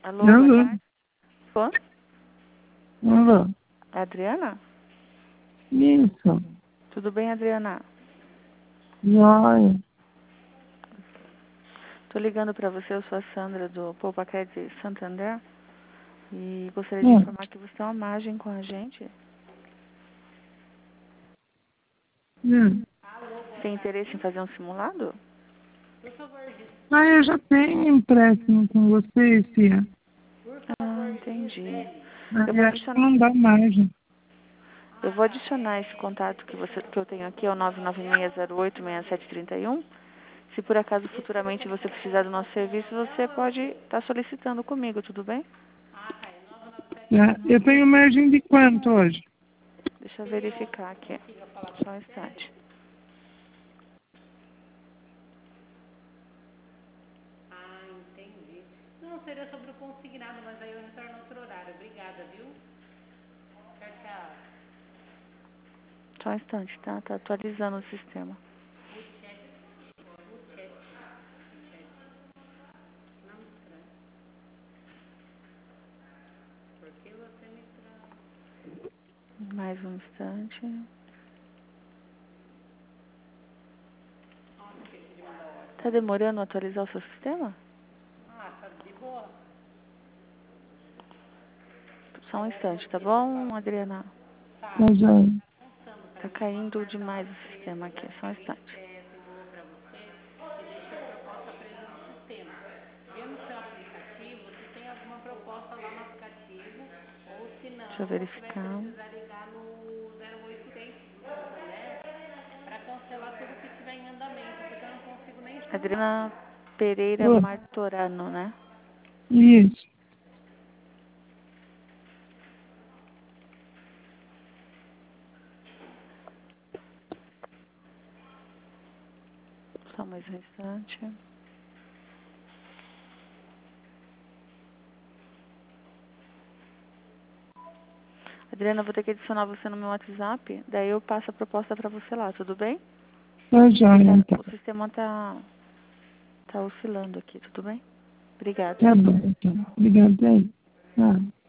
Alô, boa Alô? tarde. Pô? Alô? É a Adriana? Isso. Tudo bem, Adriana? Joia. Tô ligando pra você, eu sou a Sandra do Poupa Credit Santander. E gostaria de Hum. informar que você tem uma margem com a gente. Hum. Tem interesse em fazer um simulado? Ah, eu já tenho empréstimo com vocês, Tia. Ah, entendi. Eu vou Eu acho que adicionar, não dá margem. eu vou adicionar esse contato que eu tenho aqui, é o 996086731. Se por acaso futuramente você precisar do nosso serviço, você pode estar solicitando comigo, tudo bem? Tá? Eu tenho margem de quanto hoje? Deixa eu verificar aqui. Só um instante. Só um instante, tá? Tá atualizando o sistema. Mais um instante. Tá demorando a atualizar o seu sistema? Só um instante, tá bom, Adriana? Tá joia. Tá caindo demais o sistema aqui, só um instante. Deixa eu verificar. Adriana Pereira Ô, Martorano, né? isso. Só mais um instante. Adriana, eu vou ter que adicionar você no meu WhatsApp, daí eu passo a proposta pra você lá, tudo bem? Tá joia, então. O sistema tá oscilando aqui, tudo bem? Obrigada. Tá bom, então. Obrigado aí. Tá.